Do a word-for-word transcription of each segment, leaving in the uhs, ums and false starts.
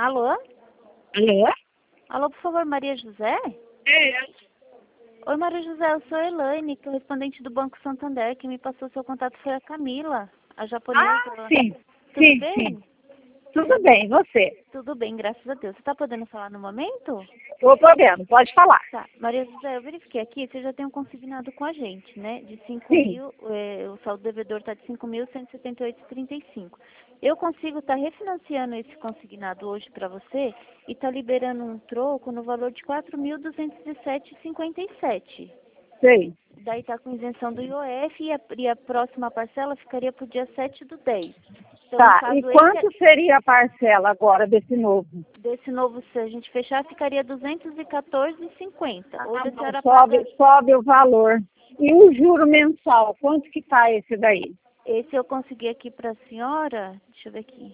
Alô? Alô? Alô, por favor, Maria José? É. Oi, Maria José, eu sou a Elaine, correspondente do Banco Santander. Quem me passou seu contato foi a Camila, a japonesa. Ah, sim. Tudo sim, bem? sim. Tudo bem, e você? Tudo bem, graças a Deus. Você está podendo falar no momento? Estou podendo, pode falar. Tá. Maria José, eu verifiquei aqui, você já tem um consignado com a gente, né? De cinco Sim. mil, é, o saldo devedor está de cinco mil cento e setenta e oito vírgula trinta e cinco. Eu consigo estar refinanciando esse consignado hoje para você e tá liberando um troco no valor de quatro mil duzentos e sete vírgula cinquenta e sete. Sei. Daí tá com isenção do I O F e a, e a próxima parcela ficaria para o dia sete do dez. Então, no Tá, caso, e quanto esse, seria a parcela agora desse novo? desse novo, se a gente fechar, ficaria duzentos e quatorze vírgula cinquenta. Hoje a senhora Sobe, paga... sobe o valor. E o juro mensal, quanto que tá esse daí? Esse eu consegui aqui para a senhora, deixa eu ver aqui,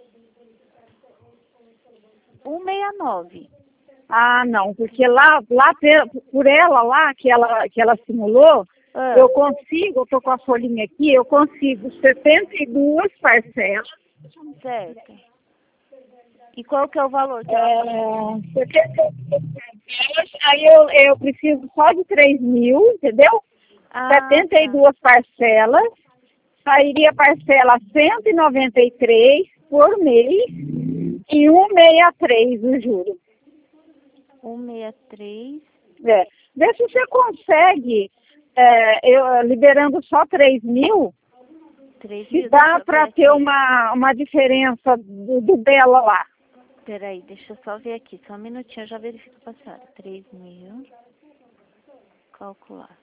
cento e sessenta e nove. Ah, não, porque lá, lá pe- por ela lá, que ela, que ela simulou, Ah, eu consigo, eu tô com a folhinha aqui, eu consigo setenta e duas parcelas. certo. E qual que é o valor que ela... É, setenta e duas parcelas, aí eu, eu preciso só de três mil, entendeu? Ah, setenta e duas parcelas, sairia parcela cento e noventa e três por mês e cento e sessenta e três o juro. cento e sessenta e três. É. Vê se você consegue, é, eu, liberando só três mil, três se mil, deixa dá eu ver para aqui. ter uma, uma diferença do, do dela lá. Peraí, deixa eu só ver aqui, só um minutinho, eu já verifico para a senhora. três mil, calcular.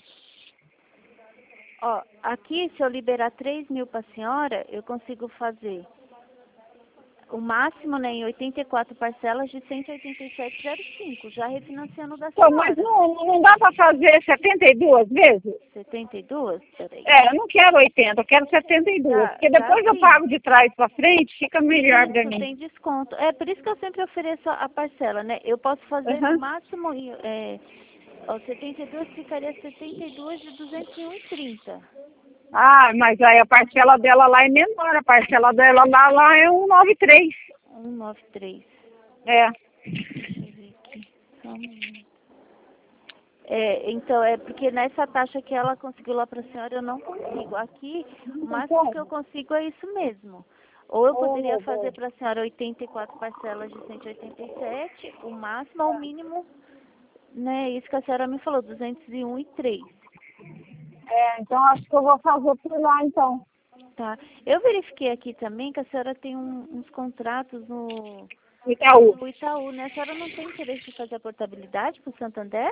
Ó, aqui se eu liberar três mil para a senhora, eu consigo fazer o máximo, né, em oitenta e quatro parcelas de cento e oitenta e sete vírgula zero cinco, já refinanciando da Então, mas senhora. não, não dá para fazer setenta e duas vezes? setenta e duas? Peraí. É, eu não quero oitenta, eu quero setenta e duas. Tá, Porque tá depois eu sim. pago de trás para frente, fica melhor para Isso, mim. tem desconto. É por isso que eu sempre ofereço a parcela, né? Eu posso fazer no Uhum. máximo, é, ó, setenta e duas ficaria setenta e duas de duzentos e um e trinta. Ah, mas aí a parcela dela lá é menor, a parcela dela lá, lá é cento e noventa e três. cento e noventa e três. É. Deixa eu ver aqui. Só um minuto. É, então, é porque nessa taxa que ela conseguiu lá para a senhora, eu não consigo. Aqui, o máximo que eu consigo é isso mesmo. Ou eu Oh, poderia meu fazer Deus. para a senhora oitenta e quatro parcelas de cento e oitenta e sete, o máximo, ou o mínimo, né? Isso que a senhora me falou, duzentos e um e três. É, então acho que eu vou fazer por lá, então. Tá. Eu verifiquei aqui também que a senhora tem um- uns contratos no, Itaú. no Itaú, né? A senhora não tem interesse em fazer a portabilidade para o Santander?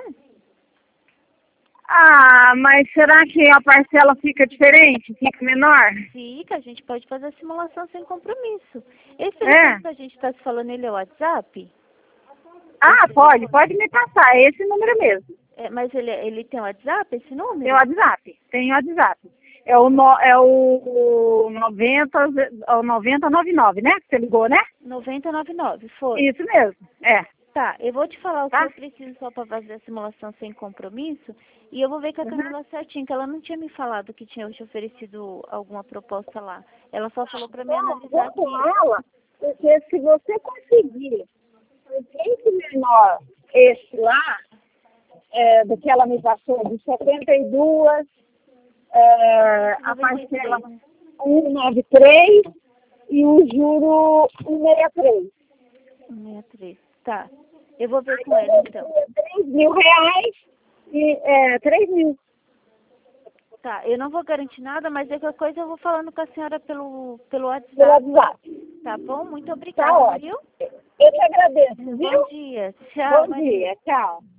Ah, mas será que a parcela fica diferente? Fica menor? Fica, a gente pode fazer a simulação sem compromisso. Esse É. telefone que a gente está se falando, ele é o WhatsApp? Ah, Esse pode, telefone? pode me passar, é esse número mesmo. É, mas ele, ele tem WhatsApp, esse Tem o número? WhatsApp, tem o WhatsApp. É o, no, é o noventa, é o noventa noventa e nove, né? Que você ligou, né? noventa e noventa e nove, foi. Isso mesmo, é. Tá, eu vou te falar o que Tá? eu preciso só para fazer a simulação sem compromisso e eu vou ver com a Uhum. Camila certinho, que ela não tinha me falado que tinha te oferecido alguma proposta lá. Ela só falou para mim Não, analisar vou com aqui. ela, porque se você conseguir um pouco menor esse lá, é, do que ela me passou, de setenta e duas, é, a parcela né? cento e noventa e três e o juro cento e sessenta e três. sessenta e três. Tá. Eu vou ver com ela então. três mil reais e é, três mil. Tá, eu não vou garantir nada, mas qualquer coisa eu vou falando com a senhora pelo, pelo Pelo WhatsApp. WhatsApp. Tá bom? Muito Tá obrigada, ótimo. viu? Eu te agradeço, viu? Bom dia. Tchau, Bom Maria. dia, tchau.